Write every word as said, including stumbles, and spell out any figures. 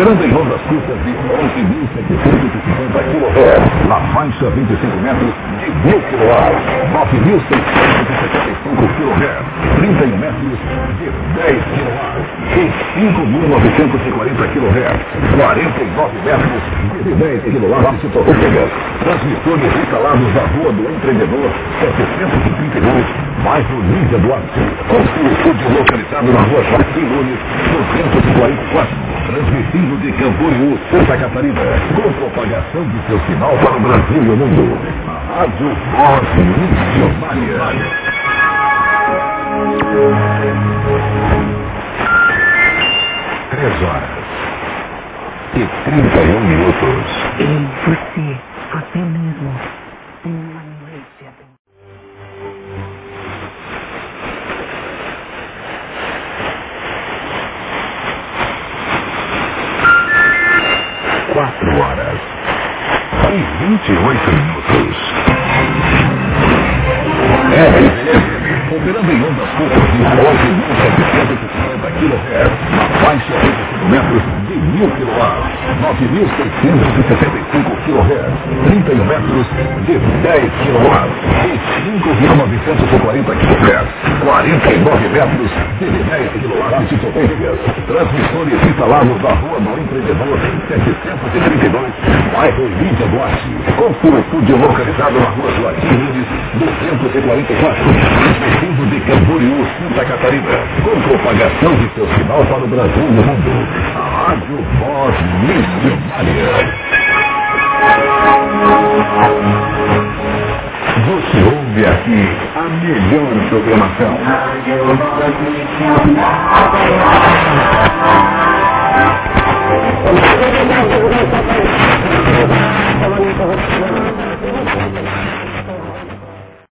operando em ondas curtas de onze mil setecentos e cinquenta quilohertz, na faixa vinte e cinco metros de mil quilowatts, nove mil seiscentos e setenta e cinco quilohertz, trinta e um metros de dez quilowatts e cinco mil novecentos e quarenta quilohertz, quarenta e nove metros de dez quilowatts de potência. Transmissores instalados na Rua do Empreendedor setecentos e trinta e dois, bairro Lídia Duarte, com seu estúdio localizado na Rua Joaquim Nunes, duzentos e quarenta e quatro, transmitindo de Camboriú, Santa Catarina, com propagação de seu sinal para o Brasil e o mundo. A Rádio Voz Missionária. Três horas e trinta e um minutos. Ei, você, você mesmo, tem uma noite. Quatro horas e vinte e oito minutos. É, operando em ondas curtas de onze mil setecentos e cinquenta quilohertz, na faixa vinte e cinco metros de mil quilowatts, nove mil seiscentos e sessenta e cinco quilohertz, trinta e um metros de dez quilowatts e cinco mil novecentos e quarenta quilohertz, quarenta e nove metros de dez quilowatts de potência. Transmissores instalados na Rua do Empreendedor setecentos e trinta e dois, bairro Lídia Duarte, com seu estúdio localizado na Rua Joaquim Nunes, duzentos e quarenta e quatro, transmitindo de Camboriú, Santa Catarina, com propagação de seu sinal para o Brasil e o mundo. A Rádio Voz Missionária. Você ouve aqui a melhor programação. Rádio Voz Missionária.